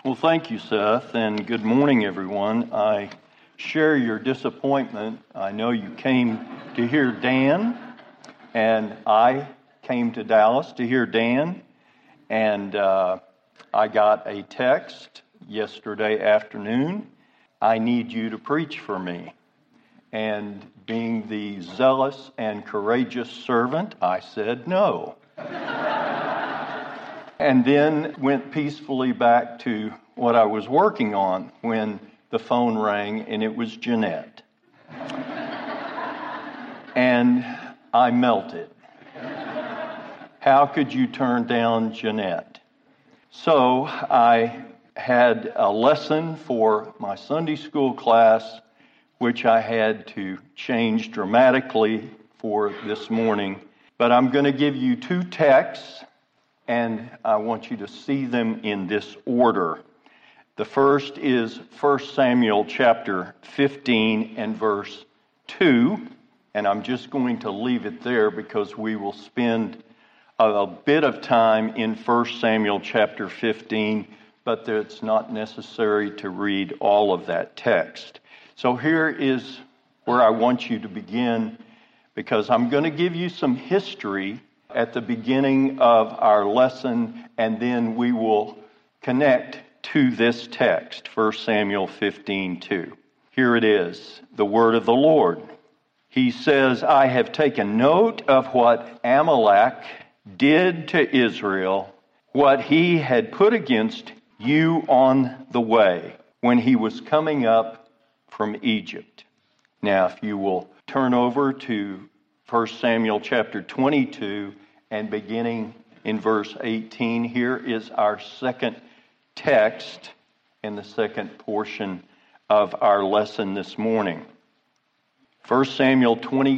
Well, thank you, Seth, and good morning, everyone. I share your disappointment. I know you came to hear Dan, and I came to Dallas to hear Dan, and I got a text yesterday afternoon. I need you to preach for me. And being the zealous and courageous servant, I said no. And then went peacefully back to what I was working on when the phone rang, and it was Jeanette. And I melted. How could you turn down Jeanette? So I had a lesson for my Sunday school class, which I had to change dramatically for this morning. But I'm going to give you two texts, and I want you to see them in this order. The first is 1 Samuel chapter 15 and verse 2, and I'm just going to leave it there because we will spend a bit of time in 1 Samuel chapter 15, but it's not necessary to read all of that text. So here is where I want you to begin, because I'm going to give you some history at the beginning of our lesson, and then we will connect to this text, 1 Samuel 15:2. Here it is, the word of the Lord. He says, I have taken note of what Amalek did to Israel, what he had put against you on the way when he was coming up from Egypt. Now, if you will turn over to 1 Samuel chapter 22 and beginning in verse 18, here is our second text and the second portion of our lesson this morning. 1 Samuel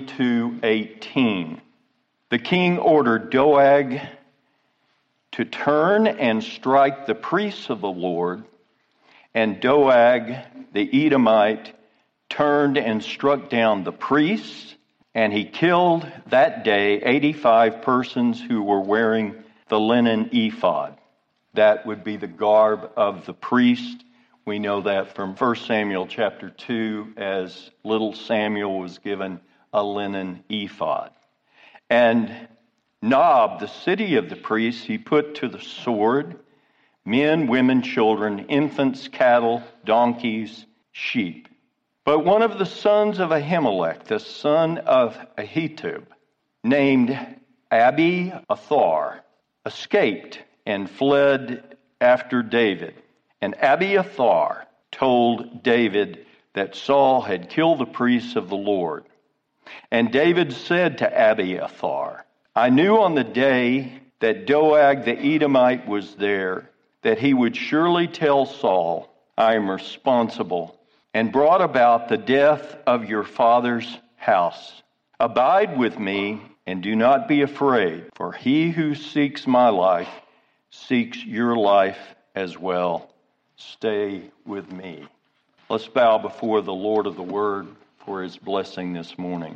22:18. The king ordered Doeg to turn and strike the priests of the Lord, and Doeg the Edomite turned and struck down the priests, and he killed that day 85 persons who were wearing the linen ephod. That would be the garb of the priest. We know that from 1 Samuel chapter 2, as little Samuel was given a linen ephod. And Nob, the city of the priests, he put to the sword men, women, children, infants, cattle, donkeys, sheep. But one of the sons of Ahimelech, the son of Ahitub, named Abiathar, escaped and fled after David. And Abiathar told David that Saul had killed the priests of the Lord. And David said to Abiathar, I knew on the day that Doeg the Edomite was there that he would surely tell Saul, I am responsible, and brought about the death of your father's house. Abide with me and do not be afraid, for he who seeks my life seeks your life as well. Stay with me. Let's bow before the Lord of the Word for his blessing this morning.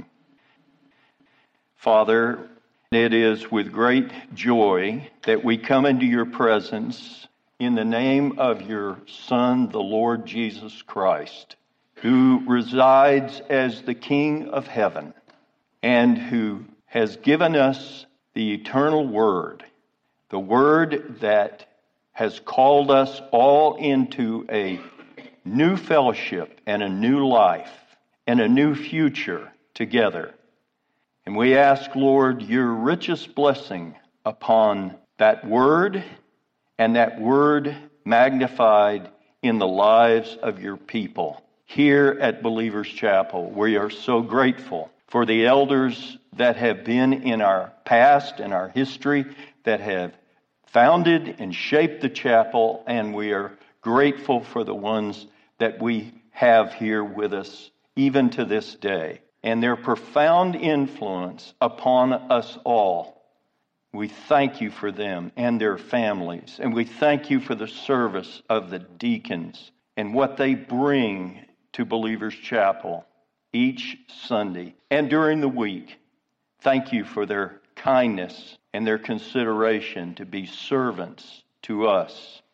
Father, it is with great joy that we come into your presence in the name of your Son, the Lord Jesus Christ, who resides as the King of heaven and who has given us the eternal Word, the Word that has called us all into a new fellowship and a new life and a new future together. And we ask, Lord, your richest blessing upon that Word and that Word magnified in the lives of your people. Here at Believers Chapel, we are so grateful for the elders that have been in our past and our history that have founded and shaped the chapel, and we are grateful for the ones that we have here with us even to this day, and their profound influence upon us all. We thank you for them and their families, and we thank you for the service of the deacons and what they bring to Believers Chapel each Sunday and during the week. Thank you for their kindness and their consideration to be servants to us.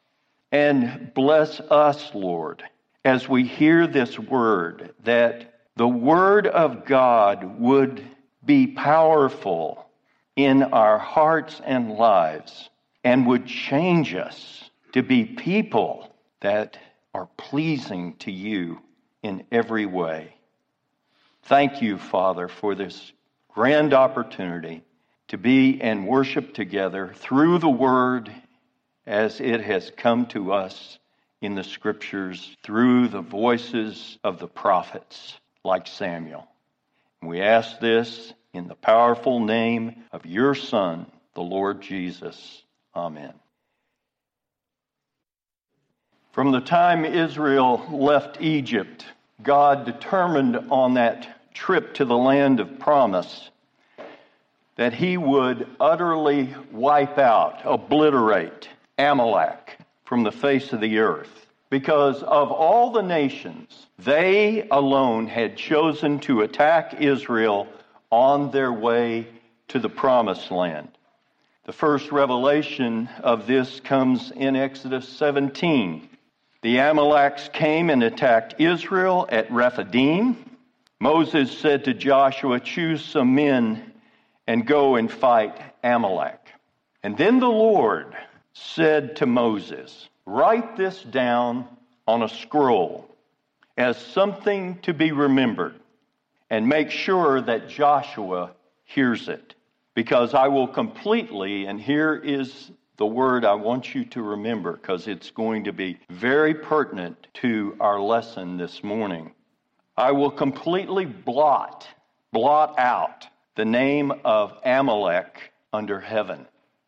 And bless us, Lord, as we hear this word, that the word of God would be powerful in our hearts and lives and would change us to be people that are pleasing to you in every way. Thank you, Father, for this grand opportunity to be and worship together through the word as it has come to us in the Scriptures through the voices of the prophets like Samuel. And we ask this in the powerful name of your Son, the Lord Jesus. Amen. From the time Israel left Egypt, God determined on that trip to the land of promise that he would utterly wipe out, obliterate Amalek from the face of the earth. Because of all the nations, they alone had chosen to attack Israel on their way to the promised land. The first revelation of this comes in Exodus 17. The Amalekites came and attacked Israel at Rephidim. Moses said to Joshua, "Choose some men and go and fight Amalek." And then the Lord said to Moses, "Write this down on a scroll as something to be remembered, and make sure that Joshua hears it, because I will completely," and here is the word I want you to remember, because it's going to be very pertinent to our lesson this morning. "I will completely blot out the name of Amalek under heaven."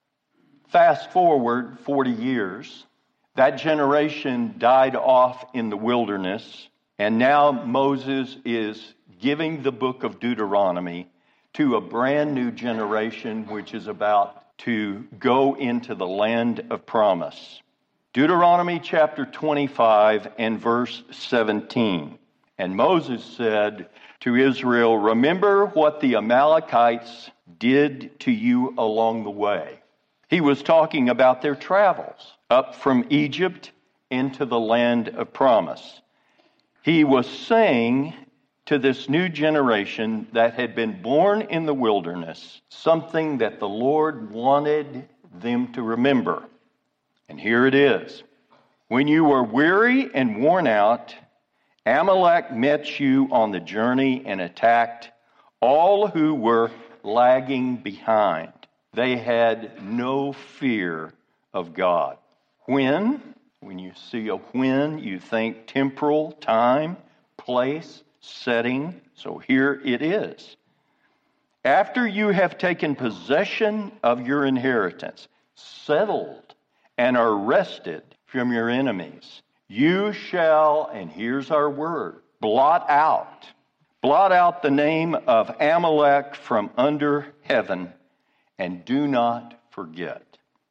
Fast forward 40 years, that generation died off in the wilderness, and now Moses is giving the book of Deuteronomy to a brand new generation which is about to go into the land of promise. Deuteronomy chapter 25 and verse 17. "And Moses said to Israel, 'Remember what the Amalekites did to you along the way.'" He was talking about their travels up from Egypt into the land of promise. He was saying to this new generation that had been born in the wilderness something that the Lord wanted them to remember. And here it is. "When you were weary and worn out, Amalek met you on the journey and attacked all who were lagging behind. They had no fear of God." When you see a when, you think temporal, time, place, setting. So here it is. "After you have taken possession of your inheritance, settled, and are rested from your enemies, you shall," and here's our word, blot out the name of Amalek from under heaven, and do not forget."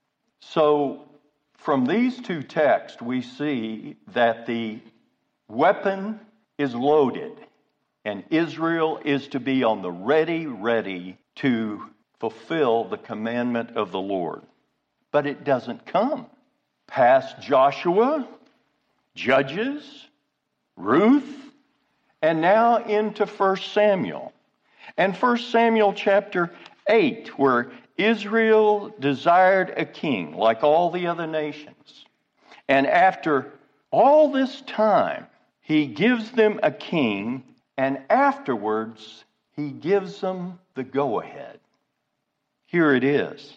So from these two texts, we see that the weapon is loaded, and Israel is to be on the ready to fulfill the commandment of the Lord. But it doesn't come past Joshua, Judges, Ruth, and now into 1 Samuel. And 1 Samuel chapter 8, where Israel desired a king like all the other nations. And after all this time, he gives them a king, and afterwards, he gives them the go-ahead. Here it is.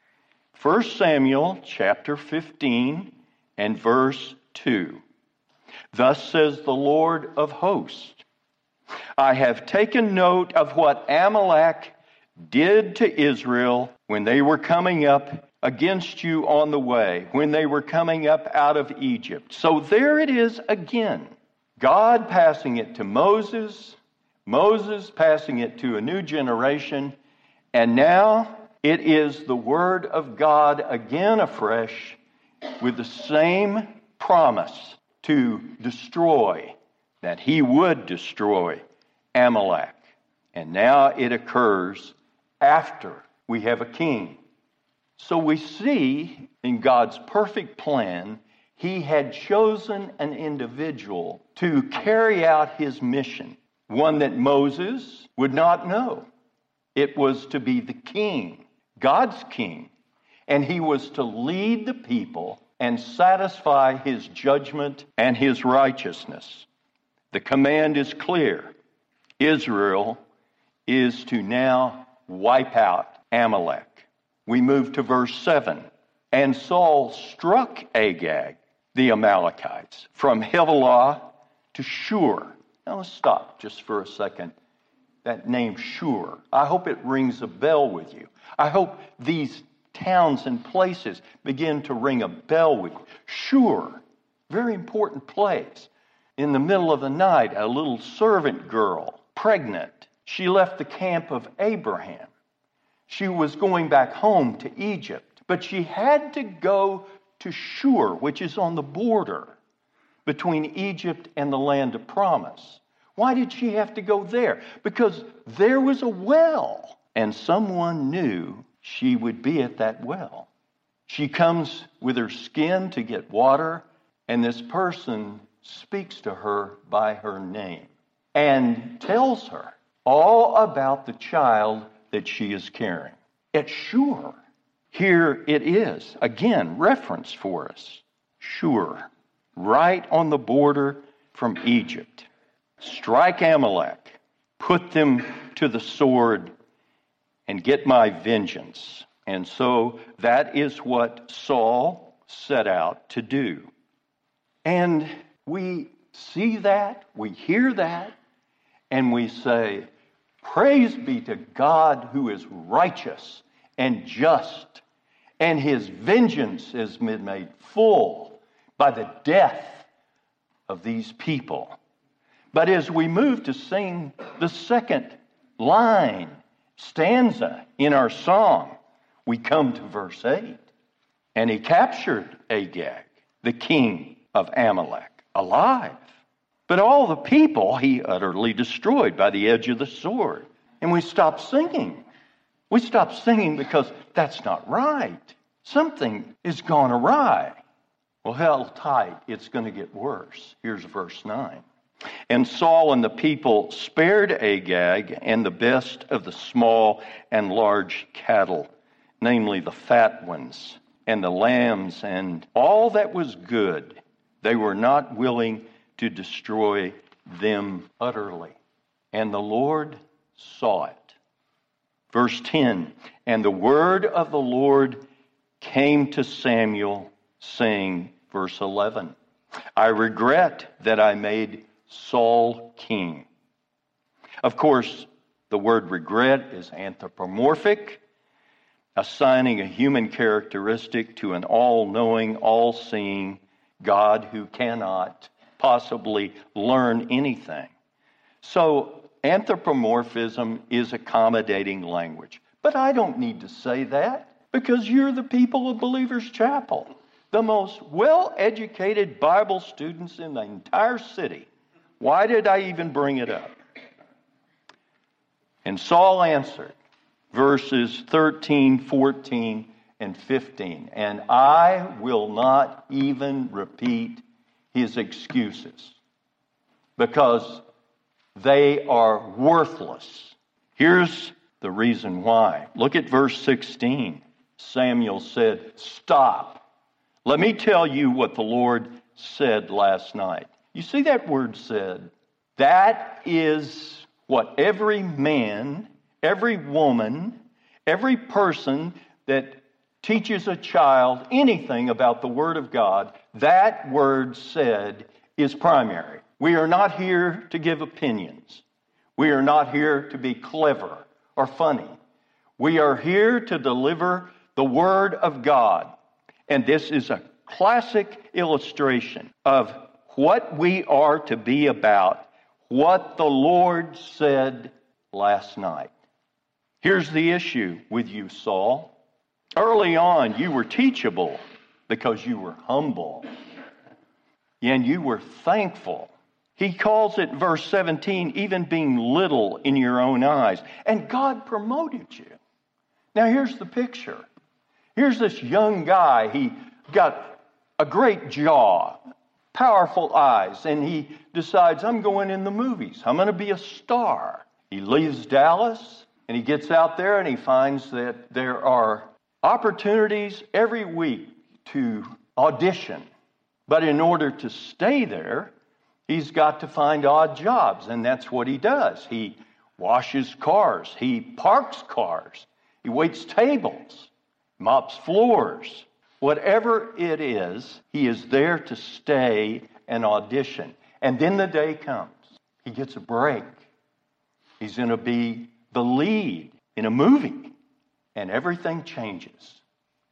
1 Samuel chapter 15 and verse 2. "Thus says the Lord of hosts, I have taken note of what Amalek did to Israel when they were coming up against you on the way, when they were coming up out of Egypt." So there it is again. God passing it to Moses, Moses passing it to a new generation, and now it is the word of God again afresh with the same promise to destroy, that he would destroy Amalek. And now it occurs after we have a king. So we see in God's perfect plan, He had chosen an individual to carry out his mission, one that Moses would not know. It was to be the king, God's king, and he was to lead the people and satisfy his judgment and his righteousness. The command is clear. Israel is to now wipe out Amalek. We move to verse 7. And Saul struck Agag, the Amalekites, from Havilah to Shur. Now let's stop just for a second. That name Shur, I hope it rings a bell with you. I hope these towns and places begin to ring a bell with you. Shur, very important place. In the middle of the night, a little servant girl, pregnant, she left the camp of Abraham. She was going back home to Egypt, but she had to go to Shur, which is on the border between Egypt and the land of promise. Why did she have to go there? Because there was a well, and someone knew she would be at that well. She comes with her skin to get water, and this person speaks to her by her name and tells her all about the child that she is carrying. At Shur, here it is, again, reference for us. Shur, right on the border from Egypt. Strike Amalek, put them to the sword, and get my vengeance. And so that is what Saul set out to do. And we see that, we hear that, and we say, praise be to God who is righteous and just, and his vengeance has been made full by the death of these people. But as we move to sing the second line, stanza in our song, we come to verse 8. And he captured Agag, the king of Amalek, alive. But all the people he utterly destroyed by the edge of the sword. And we stop singing. We stop singing because that's not right. Something has gone awry. Well, held tight. It's going to get worse. Here's verse 9. And Saul and the people spared Agag and the best of the small and large cattle, namely the fat ones, and the lambs, and all that was good. They were not willing to destroy them utterly. And the Lord saw it. Verse 10, and the word of the Lord came to Samuel, saying, verse 11, I regret that I made Saul king. Of course, the word regret is anthropomorphic, assigning a human characteristic to an all-knowing, all-seeing God who cannot possibly learn anything. So anthropomorphism is accommodating language. But I don't need to say that because you're the people of Believers Chapel, the most well-educated Bible students in the entire city. Why did I even bring it up? And Saul answered, verses 13, 14, and 15. And I will not even repeat his excuses because they are worthless. Here's the reason why. Look at verse 16. Samuel said, stop. Let me tell you what the Lord said last night. You see that word said? That is what every man, every woman, every person that teaches a child anything about the Word of God, that word said is primary. We are not here to give opinions. We are not here to be clever or funny. We are here to deliver the Word of God. And this is a classic illustration of what we are to be about, what the Lord said last night. Here's the issue with you, Saul. Early on, you were teachable because you were humble and you were thankful. He calls it, verse 17, even being little in your own eyes. And God promoted you. Now here's the picture. Here's this young guy. He got a great jaw, powerful eyes, and he decides, I'm going in the movies. I'm going to be a star. He leaves Dallas, and he gets out there, and he finds that there are opportunities every week to audition. But in order to stay there, he's got to find odd jobs, and that's what he does. He washes cars. He parks cars. He waits tables, mops floors. Whatever it is, he is there to stay and audition. And then the day comes. He gets a break. He's going to be the lead in a movie. And everything changes.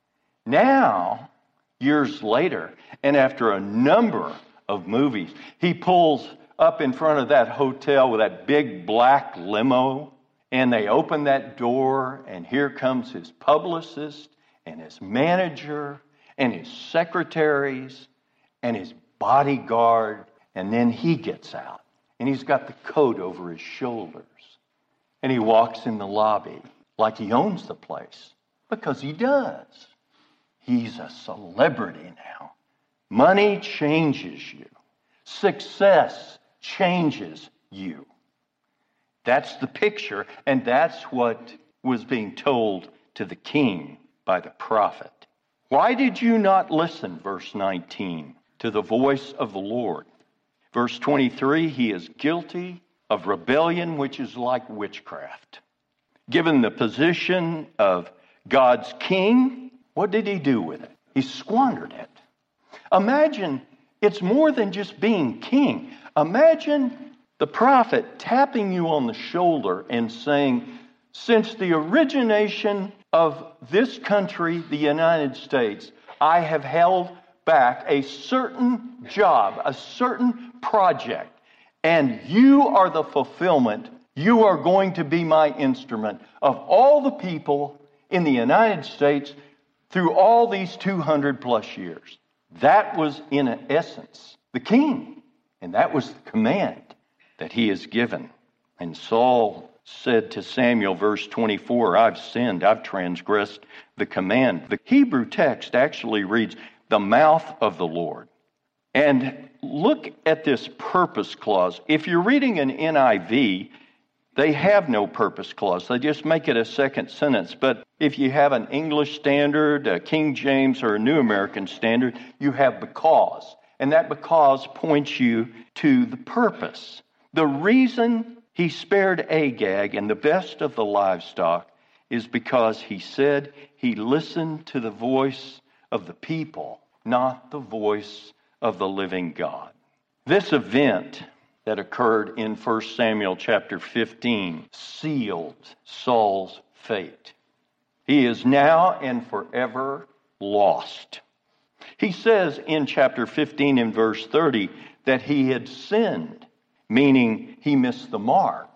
Now, years later, and after a number of movies, he pulls up in front of that hotel with that big black limo, and they open that door, and here comes his publicist and his manager and his secretaries and his bodyguard, and then he gets out, and he's got the coat over his shoulders, and he walks in the lobby like he owns the place, because he does. He's a celebrity now. Money changes you. Success changes you. That's the picture, and that's what was being told to the king by the prophet. Why did you not listen, verse 19, to the voice of the Lord? Verse 23, he is guilty of rebellion, which is like witchcraft. Given the position of God's king, what did he do with it? He squandered it. Imagine it's more than just being king. Imagine the prophet tapping you on the shoulder and saying, since the origination of this country, the United States, I have held back a certain job, a certain project, and you are the fulfillment. You are going to be my instrument of all the people in the United States through all these 200 plus years. That was, in essence, the king. And that was the command that he is given. And Saul said to Samuel, verse 24, I've sinned, I've transgressed the command. The Hebrew text actually reads, the mouth of the Lord. And look at this purpose clause. If you're reading an NIV, they have no purpose clause. They just make it a second sentence. But if you have an English Standard, a King James, or a New American Standard, you have because. And that because points you to the purpose. The reason he spared Agag and the best of the livestock is because he said he listened to the voice of the people, not the voice of the living God. This event that occurred in 1 Samuel chapter 15 sealed Saul's fate. He is now and forever lost. He says in chapter 15 and verse 30 that he had sinned, meaning he missed the mark.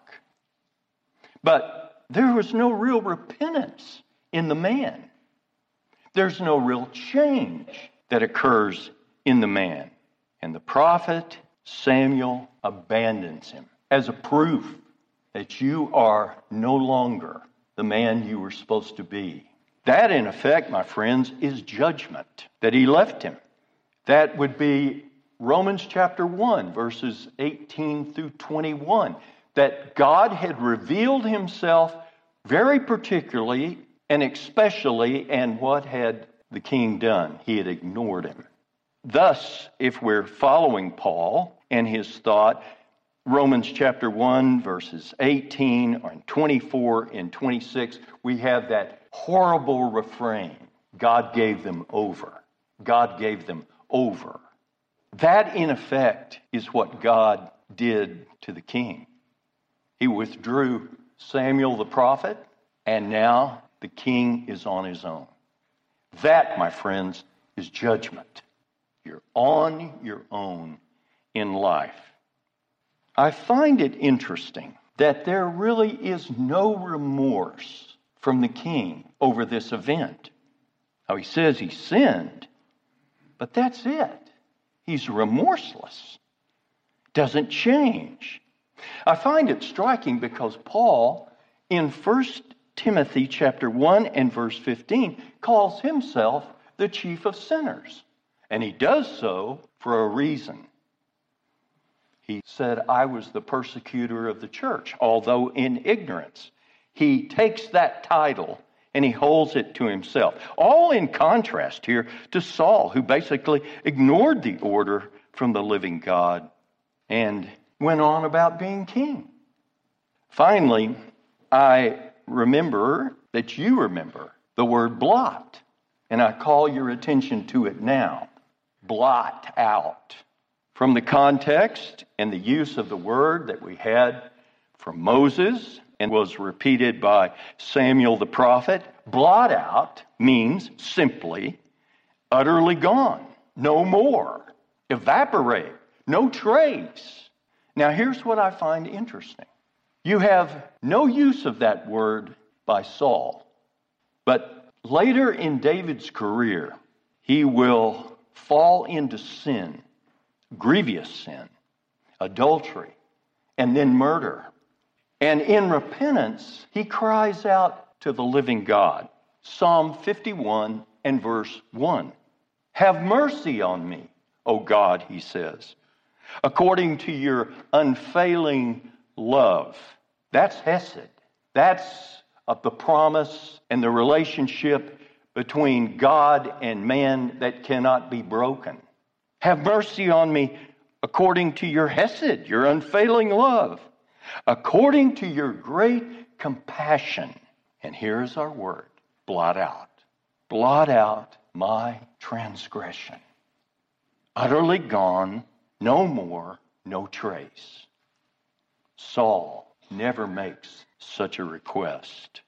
But there was no real repentance in the man. There's no real change that occurs in the man. And the prophet Samuel abandons him as a proof that you are no longer the man you were supposed to be. That, in effect, my friends, is judgment, that he left him. That would be Romans chapter 1, verses 18 through 21, that God had revealed himself very particularly and especially, and what had the king done? He had ignored him. Thus, if we're following Paul and his thought, Romans chapter 1, verses 18 and 24 and 26, we have that horrible refrain. God gave them over. God gave them over. That, in effect, is what God did to the king. He withdrew Samuel the prophet, and now the king is on his own. That, my friends, is judgment. You're on your own in life. I find it interesting that there really is no remorse from the king over this event. Now, he says he sinned, but that's it. He's remorseless. Doesn't change. I find it striking because Paul, in 1 Timothy chapter 1 and verse 15, calls himself the chief of sinners. And he does so for a reason. He said, I was the persecutor of the church, although in ignorance. He takes that title and he holds it to himself. All in contrast here to Saul, who basically ignored the order from the living God and went on about being king. Finally, I remember that you remember the word blot, and I call your attention to it now. Blot out. From the context and the use of the word that we had from Moses and was repeated by Samuel the prophet, blot out means simply utterly gone, no more, evaporate, no trace. Now here's what I find interesting. You have no use of that word by Saul, but later in David's career, he will fall into sin, grievous sin, adultery, and then murder. And in repentance, he cries out to the living God. Psalm 51 and verse 1. Have mercy on me, O God, he says, according to your unfailing love. That's Hesed. That's the promise and the relationship between God and man that cannot be broken. Have mercy on me according to your Hesed, your unfailing love, according to your great compassion. And here's our word, blot out. Blot out my transgression. Utterly gone, no more, no trace. Saul never makes such a request.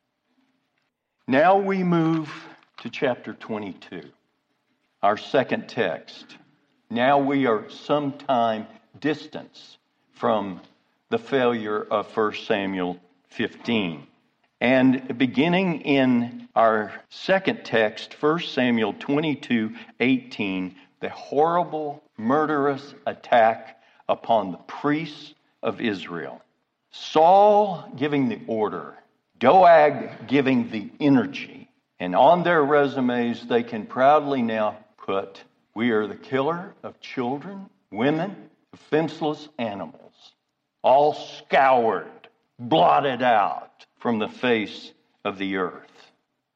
Now we move to chapter 22, our second text. Now we are sometime distance from the failure of 1 Samuel 15. And beginning in our second text, 1 Samuel 22:18, the horrible, murderous attack upon the priests of Israel. Saul giving the order, Doeg giving the energy, and on their resumes they can proudly now put, we are the killer of children, women, defenseless animals, all scoured, blotted out from the face of the earth.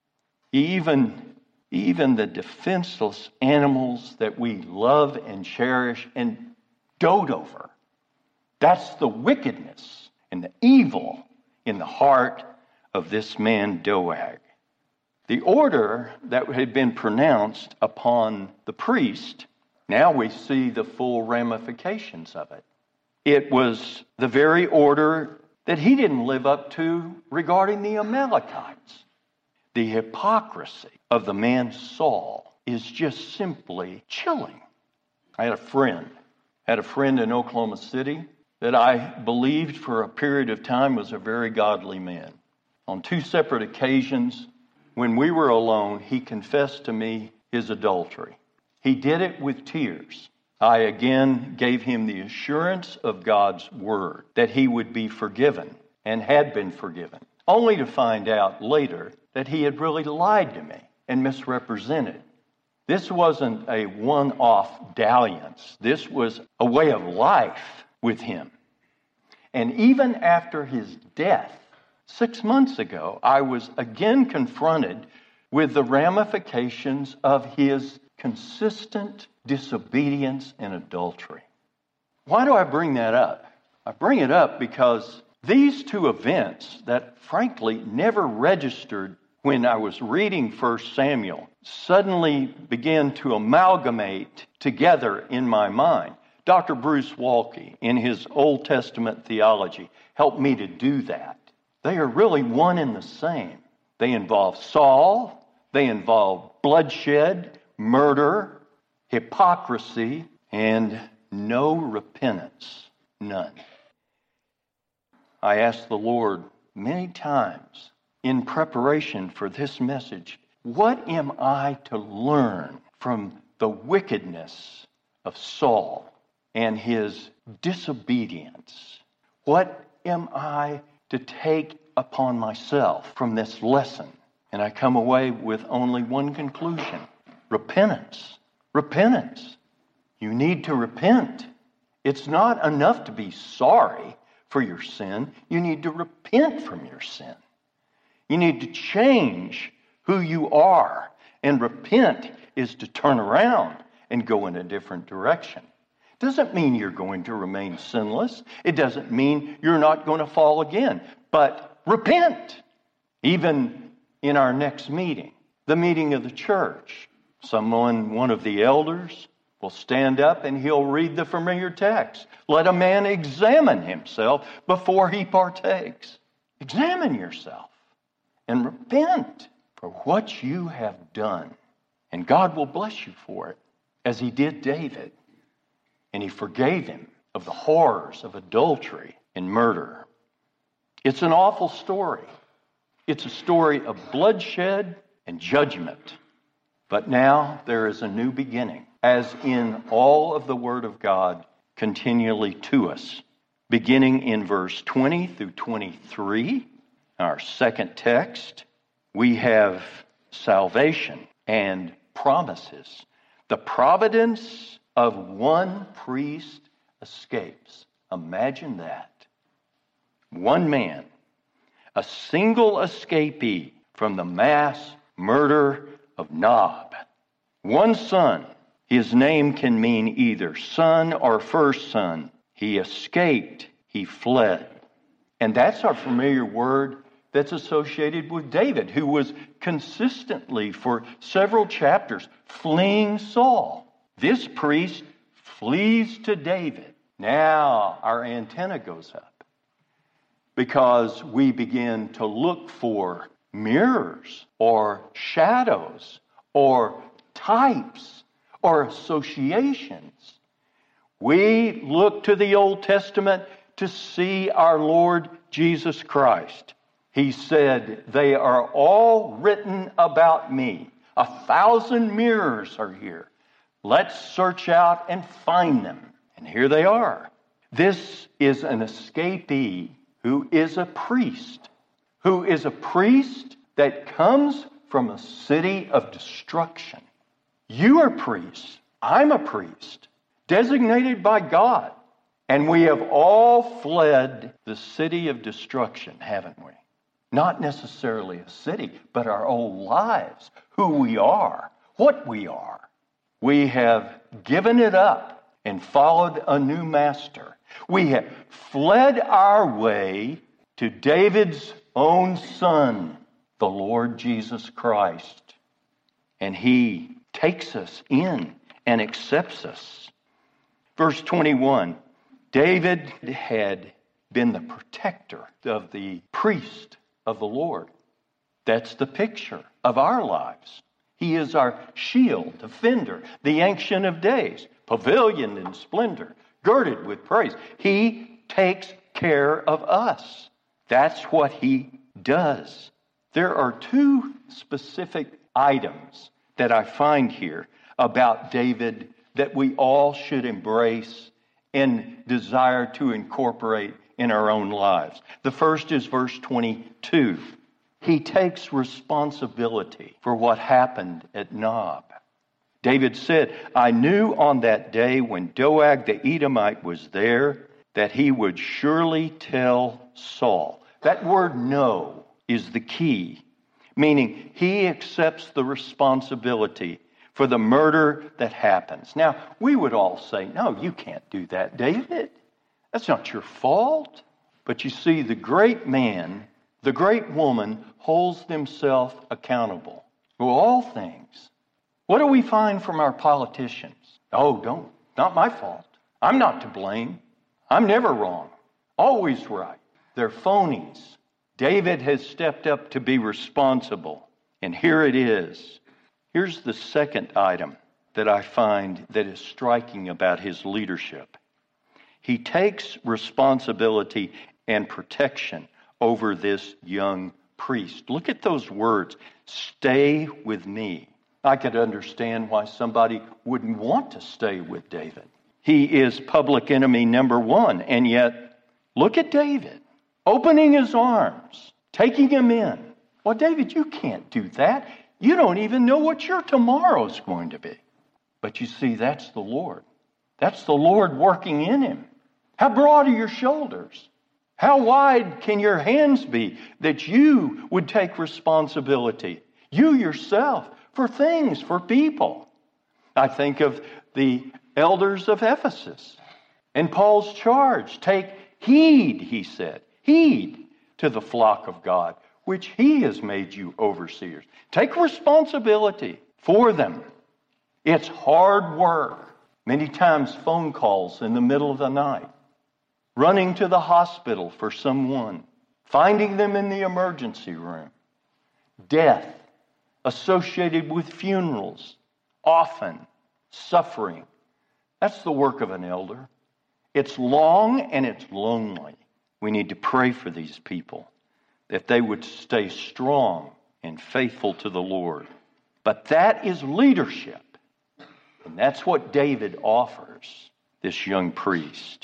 Even the defenseless animals that we love and cherish and dote over. That's the wickedness and the evil in the heart of this man Doeg. The order that had been pronounced upon the priest, now we see the full ramifications of it. It was the very order that he didn't live up to regarding the Amalekites. The hypocrisy of the man Saul is just simply chilling. I had a friend in Oklahoma City that I believed for a period of time was a very godly man. On two separate occasions, when we were alone, he confessed to me his adultery. He did it with tears. I again gave him the assurance of God's word that he would be forgiven and had been forgiven, only to find out later that he had really lied to me and misrepresented. This wasn't a one-off dalliance. This was a way of life with him. And even after his death, 6 months ago, I was again confronted with the ramifications of his consistent disobedience and adultery. Why do I bring that up? I bring it up because these two events that frankly never registered when I was reading 1 Samuel suddenly began to amalgamate together in my mind. Dr. Bruce Waltke, in his Old Testament theology, helped me to do that. They are really one and the same. They involve Saul, they involve bloodshed, murder, hypocrisy, and no repentance. None. I asked the Lord many times in preparation for this message, what am I to learn from the wickedness of Saul and his disobedience? What am I to take upon myself from this lesson? And I come away with only one conclusion: repentance. Repentance. You need to repent. It's not enough to be sorry for your sin. You need to repent from your sin. You need to change who you are. And repent is to turn around and go in a different direction. It doesn't mean you're going to remain sinless. It doesn't mean you're not going to fall again. But repent. Even in our next meeting, the meeting of the church, one of the elders will stand up and he'll read the familiar text. Let a man examine himself before he partakes. Examine yourself and repent for what you have done. And God will bless you for it, as he did David. And he forgave him of the horrors of adultery and murder. It's an awful story. It's a story of bloodshed and judgment. But now there is a new beginning, as in all of the Word of God continually to us. Beginning in verse 20 through 23, our second text, we have salvation and promises. The providence of one priest escapes. Imagine that. One man, a single escapee from the mass murder of Nob. One son, his name can mean either son or first son. He escaped, he fled. And that's our familiar word that's associated with David, who was consistently for several chapters fleeing Saul. This priest flees to David. Now our antenna goes up because we begin to look for mirrors or shadows or types or associations. We look to the Old Testament to see our Lord Jesus Christ. He said, they are all written about me. 1,000 mirrors are here. Let's search out and find them. And here they are. This is an escapee who is a priest. Who is a priest that comes from a city of destruction. You are priests. I'm a priest. Designated by God. And we have all fled the city of destruction, haven't we? Not necessarily a city, but our old lives, who we are, what we are. We have given it up and followed a new master. We have fled our way to David's own son, the Lord Jesus Christ. And he takes us in and accepts us. Verse 21, David had been the protector of the priest of the Lord. That's the picture of our lives. He is our shield, defender, the Ancient of Days, pavilion in splendor, girded with praise. He takes care of us. That's what he does. There are two specific items that I find here about David that we all should embrace and desire to incorporate in our own lives. The first is verse 22. He takes responsibility for what happened at Nob. David said, I knew on that day when Doeg the Edomite was there that he would surely tell Saul. That word know is the key, meaning he accepts the responsibility for the murder that happens. Now, we would all say, no, you can't do that, David. That's not your fault. But you see, the great man, the great woman holds themselves accountable for all things. What do we find from our politicians? Oh, not my fault. I'm not to blame. I'm never wrong. Always right. They're phonies. David has stepped up to be responsible. And here it is. Here's the second item that I find that is striking about his leadership. He takes responsibility and protection over this young priest. Look at those words, stay with me. I could understand why somebody wouldn't want to stay with David. He is public enemy number one, and yet look at David, opening his arms, taking him in. Well, David, you can't do that. You don't even know what your tomorrow is going to be. But you see, that's the Lord. That's the Lord working in him. How broad are your shoulders? How wide can your hands be that you would take responsibility, you yourself, for things, for people? I think of the elders of Ephesus and Paul's charge. Take heed, he said, heed to the flock of God, which he has made you overseers. Take responsibility for them. It's hard work. Many times phone calls in the middle of the night. Running to the hospital for someone. Finding them in the emergency room. Death associated with funerals. Often suffering. That's the work of an elder. It's long and it's lonely. We need to pray for these people that they would stay strong and faithful to the Lord. But that is leadership. And that's what David offers this young priest.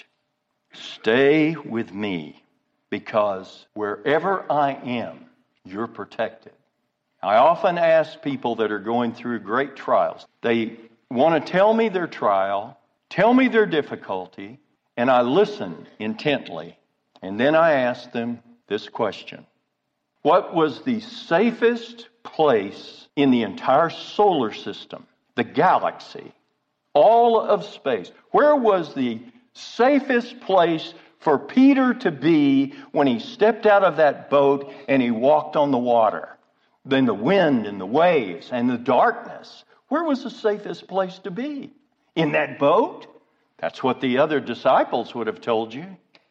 Stay with me, because wherever I am, you're protected. I often ask people that are going through great trials, they want to tell me their trial, tell me their difficulty, and I listen intently. And then I ask them this question. What was the safest place in the entire solar system, the galaxy, all of space? Where was the safest place for Peter to be when he stepped out of that boat and he walked on the water? Then the wind and the waves and the darkness. Where was the safest place to be? In that boat? That's what the other disciples would have told you.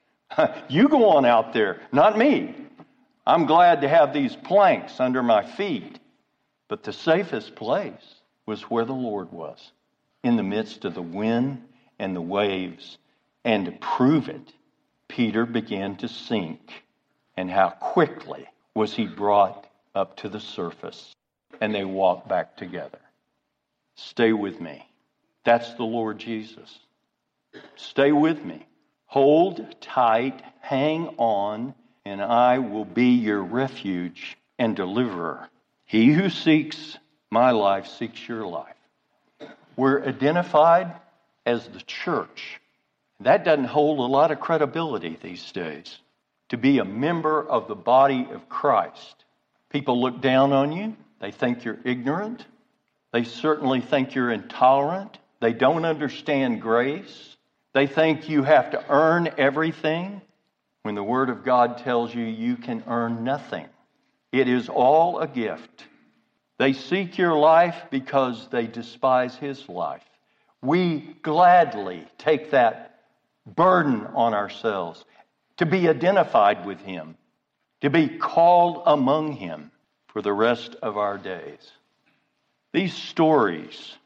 You go on out there, not me. I'm glad to have these planks under my feet. But the safest place was where the Lord was, in the midst of the wind and the waves. And to prove it, Peter began to sink. And how quickly was he brought up to the surface. And they walked back together. Stay with me. That's the Lord Jesus. Stay with me. Hold tight, hang on, and I will be your refuge and deliverer. He who seeks my life seeks your life. We're identified as the church. That doesn't hold a lot of credibility these days. To be a member of the body of Christ. People look down on you. They think you're ignorant. They certainly think you're intolerant. They don't understand grace. They think you have to earn everything, when the Word of God tells you you can earn nothing. It is all a gift. They seek your life because they despise His life. We gladly take that burden on ourselves to be identified with Him, to be called among Him for the rest of our days. These stories,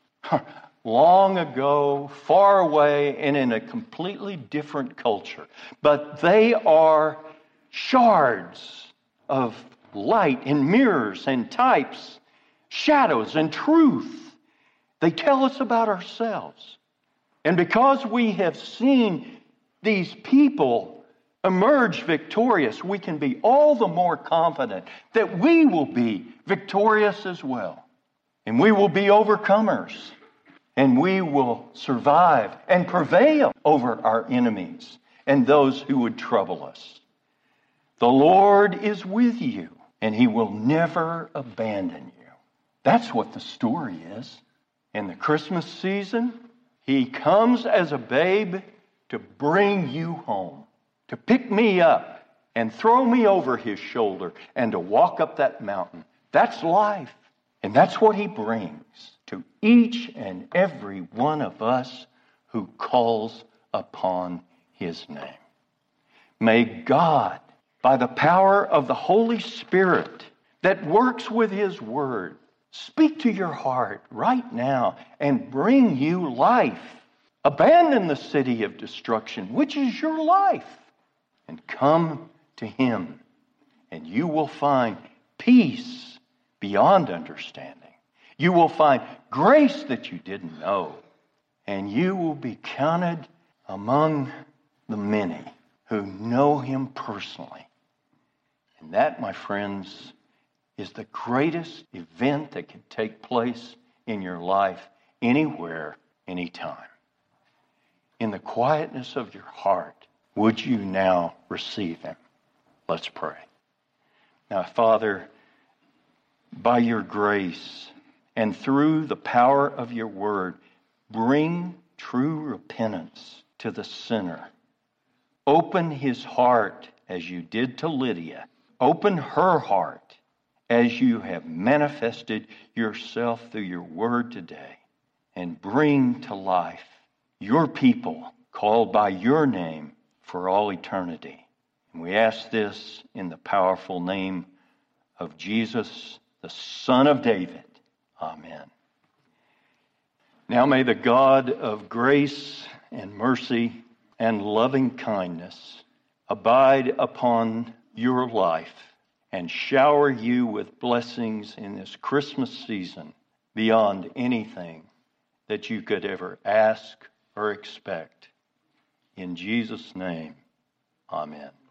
long ago, far away, and in a completely different culture. But they are shards of light and mirrors and types, shadows and truth. They tell us about ourselves. And because we have seen these people emerge victorious, we can be all the more confident that we will be victorious as well. And we will be overcomers. And we will survive and prevail over our enemies and those who would trouble us. The Lord is with you, and He will never abandon you. That's what the story is. In the Christmas season, He comes as a babe to bring you home, to pick me up and throw me over His shoulder and to walk up that mountain. That's life. And that's what He brings to each and every one of us who calls upon His name. May God, by the power of the Holy Spirit that works with His Word, speak to your heart right now and bring you life. Abandon the city of destruction, which is your life, and come to Him, and you will find peace beyond understanding. You will find grace that you didn't know. And you will be counted among the many who know Him personally. And that, my friends, is the greatest event that can take place in your life anywhere, anytime. In the quietness of your heart, would you now receive him? Let's pray. Now, Father, by your grace and through the power of your word, bring true repentance to the sinner. Open his heart as you did to Lydia. Open her heart as you have manifested yourself through your word today, and bring to life your people called by your name for all eternity. And we ask this in the powerful name of Jesus, the Son of David. Amen. Now may the God of grace and mercy and loving kindness abide upon your life and shower you with blessings in this Christmas season beyond anything that you could ever ask or expect. In Jesus' name, amen.